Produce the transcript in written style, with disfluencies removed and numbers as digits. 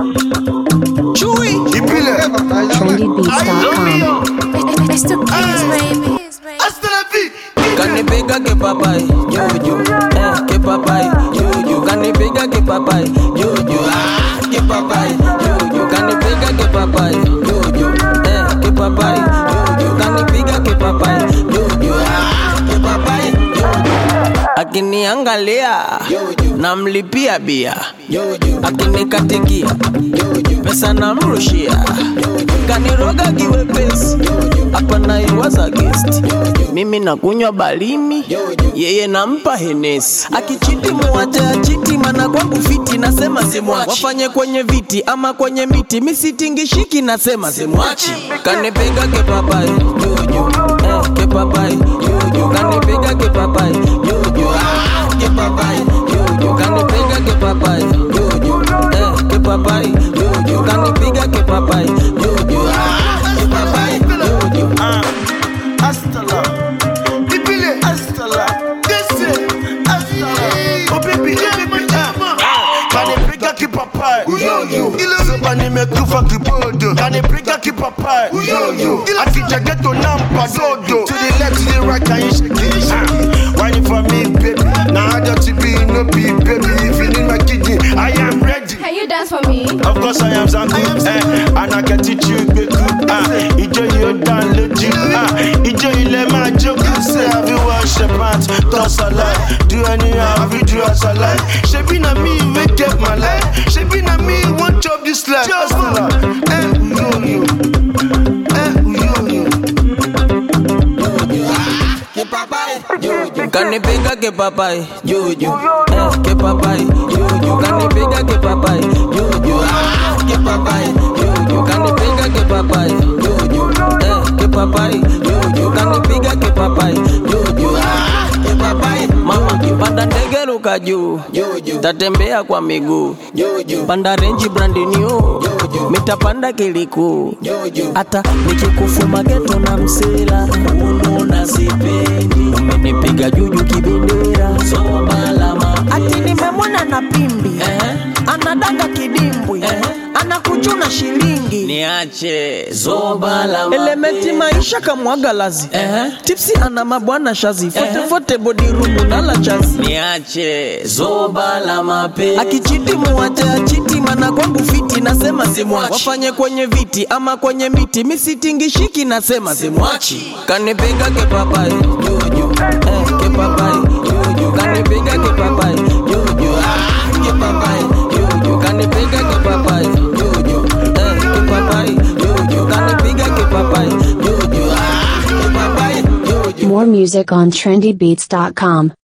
Trendybeats.com. It's the kids, baby. Kanipega ke papai, juju, ke papai, juju. Kanipega ke papai, juju, ke papai, juju. Kanipega ke papai, juju, ke papai, juju. Kanipega ke papai, juju, ke papai, juju. Akiniangalia, namlipia bia, akinikatikia, pesa namrushia, kaniroga kiwepesi, hapa naiwaza guest. Mimi nakunywa balimi, yeye nampa Hennessy. Akichiti muache achiti, mana kwangu fiti, nasema simwachi. Wafanye kwenye viti ama kwenye miti, misitingishiki, nasema simwachi. Kanipega ke papai, juju, ke papai, juju. Kanipega ke papai, juju, ke papai, juju. Kanipega ke papai, juju, ke papai, juju. Kanipega ke papai, juju, ke papai, juju. Astala, Bibile, Astala, Dese, Astala. Oh baby, can you pick up papai? Somebody make you fuck the bodo. Can you pick up papai? I think I get to Nampa Dodo. To the left, to the right, can you shake it? Whining for me, baby. Now I got to be no be, baby. If you need my kidney, I am ready. Can you dance for me? Of course I am Zanku, and I can teach you Beku. Ijo you down legit. Ijo you let my joke. Say have you wash your pants, toss a lie. Do anyhow, have you do as I like. She be na me, wake up my life. She be na me, one job this life. Just you. Kanipega ke papai, juju, ke papai, juju. Kanipega ke papai, juju, ke papai, juju. Kanipega ke papai, juju, ke papai, juju. Kanipega ke papai, juju, ke papai. Mama kipanda ndege ruka juu, tatembea kwa miguu, panda range brand new, mitapanda kiliku, hata nikikufuma geto na msela, unaona sipendi. Umenipiga juju kibendera, soba lama. Ati nimemwona na pimbi, anadanga kidimbwi, anakuchuna shilingi. Niache zoba lama. Elementi maisha kamwaga lazi, tipsi ana mabwana shazi, fote body room na la chazi. Niache zoba lama pe. Akichiti muache achiti, mana kwangu fiti, nasema simwachi. Wafanye kwenye viti ama kwenye miti, misitingishiki, nasema simwachi. Kanipega ke papai, juju, ke papai, juju. Kanipega ke papai, juju, ke papai, juju. Kanipega ke papai, juju, ke papai, juju. Kanipega ke papai, juju, ke papai, juju. More music on trendybeats.com.